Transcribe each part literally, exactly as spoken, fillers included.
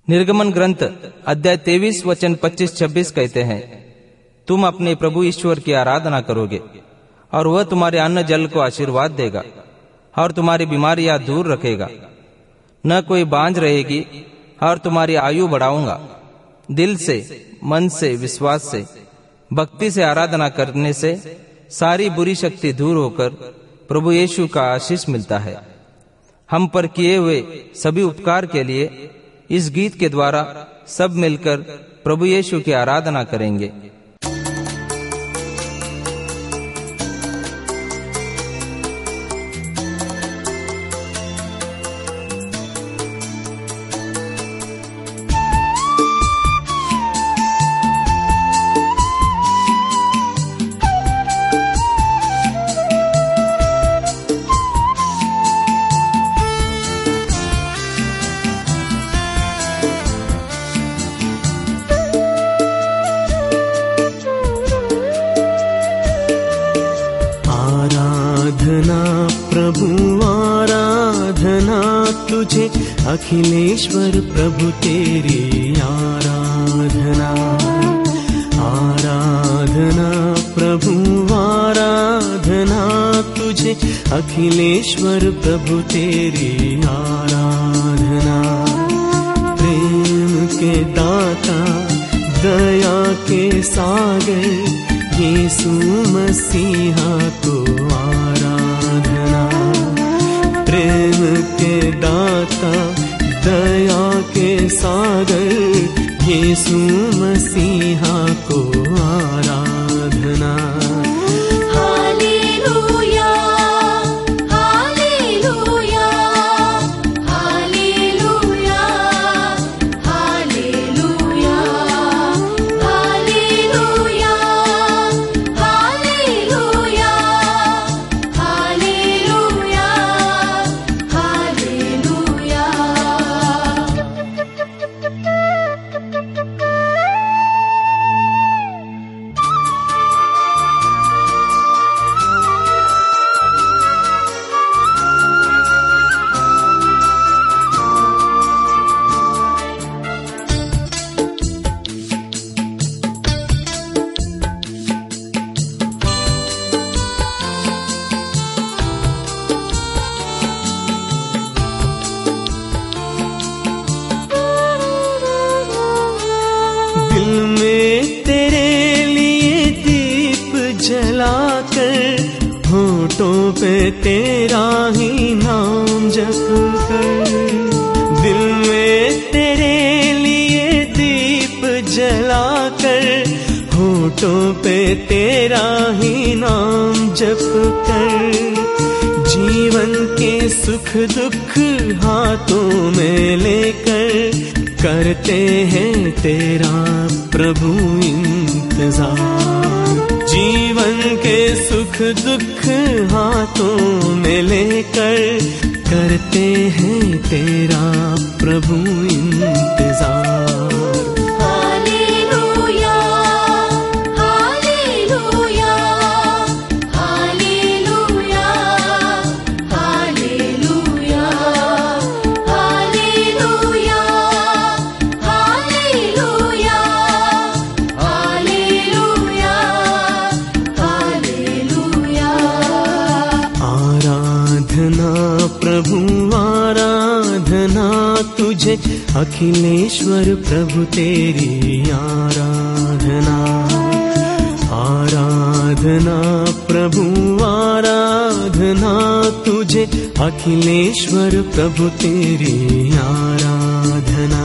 निर्गमन ग्रंथ अध्याय तेईस वचन पच्चीस छब्बीस कहते हैं, तुम अपने प्रभु ईश्वर की आराधना करोगे और वह तुम्हारे अन्न जल को आशीर्वाद देगा और तुम्हारी बीमारियां दूर रखेगा। न कोई बांझ रहेगी और तुम्हारी आयु बढ़ाऊंगा। दिल से, मन से, विश्वास से, भक्ति से आराधना करने से सारी बुरी शक्ति दूर होकर प्रभु यीशु का आशीष मिलता है। हम पर किए हुए सभी उपकार के लिए इस गीत के द्वारा सब मिलकर प्रभु यीशु की आराधना करेंगे। प्रभु आराधना तुझे, अखिलेश्वर प्रभु तेरी आराधना। आराधना प्रभु आराधना तुझे, अखिलेश्वर प्रभु तेरी आराधना। प्रेम के दाता, दया के सागर, यीशु मसीहा को आराधना। प्रेम के दाता, दया के सागर, यीशु मसीहा को आराधना। Hallelujah, hallelujah, hallelujah, hallelujah, hallelujah, hallelujah, hallelujah, hallelujah. दिल में तेरे लिए दीप जलाकर, होठों पे तेरा ही नाम जप कर। दिल में तेरे लिए दीप जलाकर, होठों पे तेरा ही नाम जप कर। जीवन के सुख दुख हाथों में लेकर, करते हैं तेरा प्रभु इंतजार। जीवन के सुख दुख हाथों में लेकर, करते हैं तेरा प्रभु इंतजार। Hallelujah, hallelujah, hallelujah, hallelujah, hallelujah, hallelujah, hallelujah, hallelujah. आराधना प्रभु आराधना तुझे, अखिलेश्वर प्रभु तेरी आराधना। आराधना प्रभु आराधना तुझे, अखिलेश्वर प्रभु तेरी आराधना।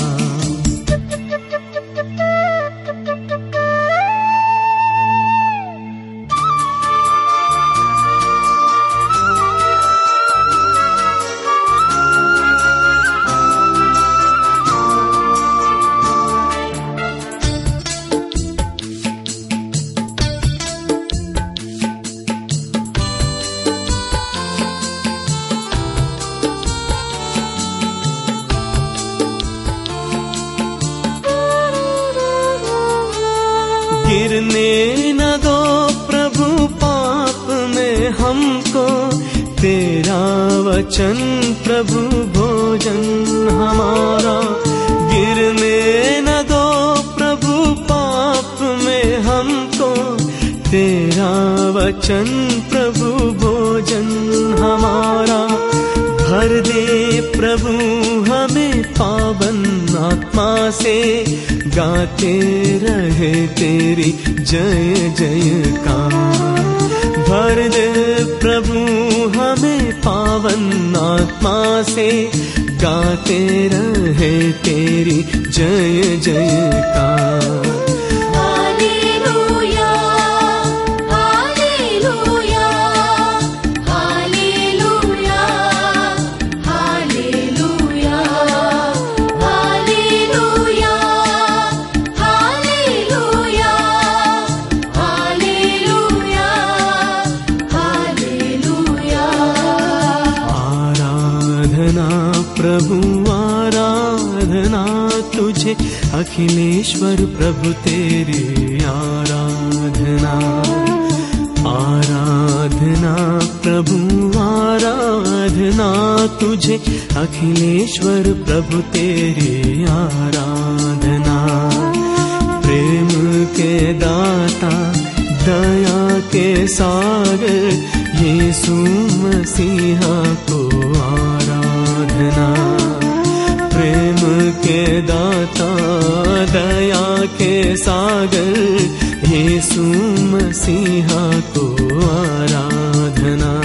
गिरने न दो प्रभु पाप में हमको, तेरा वचन प्रभु भोजन हमारा। वचन प्रभु भोजन हमारा, भर दे प्रभु हमें पावन आत्मा से, गाते रहे तेरी जय जयकार। भर दे प्रभु हमें पावन आत्मा से, गाते रहे तेरी जय जयकार। Hallelujah hallelujah hallelujah hallelujah hallelujah hallelujah hallelujah hallelujah. आराधना प्रभु आराधना तुझे, अखिलेश्वर प्रभु तेरी आराधना। आराधना प्रभु आराधना तुझे, अखिलेश्वर प्रभु तेरी आराधना। प्रेम के दाता दया के सागर, यीशु मसीहा को आराधना। प्रेम के दाता दया के सागर, यीशु मसीहा को आराधना।